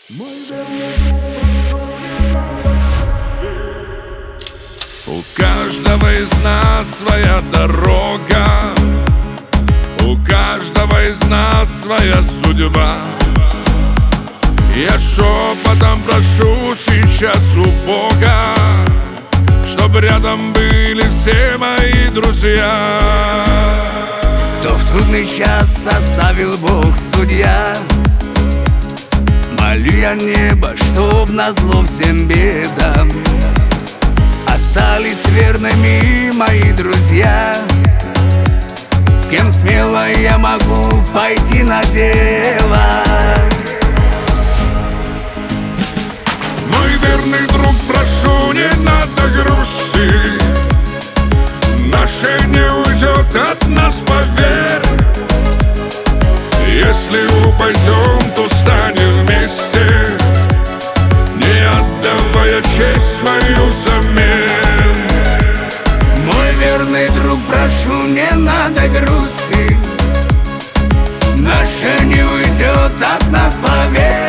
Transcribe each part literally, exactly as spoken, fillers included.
У каждого из нас своя дорога, у каждого из нас своя судьба. Я шепотом прошу сейчас у Бога, чтоб рядом были все мои друзья. Кто в трудный час оставил Бог судья, молю я небо, чтоб назло всем бедам остались верными мои друзья, с кем смело я могу пойти на дело. Мой верный друг, прошу, не надо грусти, наше не уйдет от нас, поверь. Если упадем, то станем вместе, не отдавая честь свою взамен. Мой верный друг, прошу, не надо грусти, наше не уйдет от нас, поверь.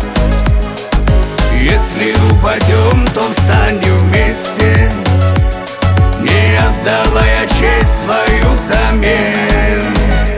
Если упадем, то встанем вместе, не отдавая честь свою взамен.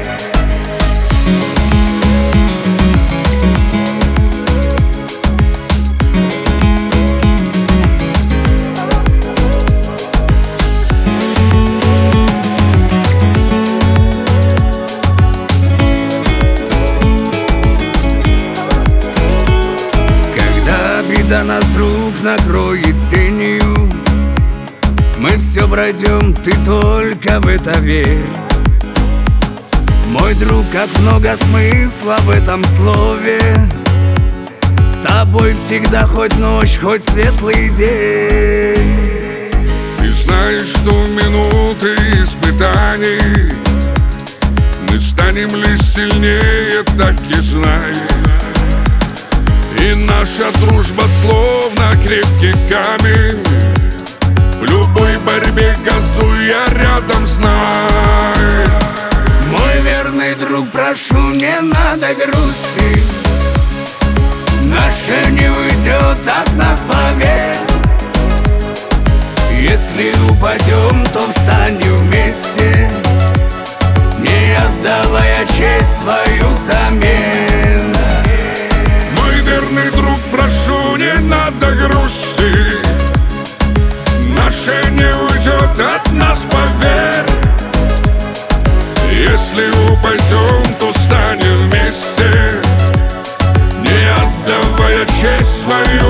Беда нас вдруг накроет тенью, мы все пройдем, ты только в это верь. Мой друг, как много смысла в этом слове, с тобой всегда хоть ночь, хоть светлый день. И знаешь, что в минуты испытаний мы станем лишь сильнее, так и знай. И наша дружба словно крепкий камень, в любой борьбе газуя рядом, знай. Мой верный друг, прошу, не надо грусти, наше не уйдет от нас, поверь. Если упадем, то встанем вместе, не отдавая честь свою взамен. Верный друг, прошу, не надо грусти, наше не уйдет от нас, поверь. Если упадем, то встанем вместе, не отдавая честь свою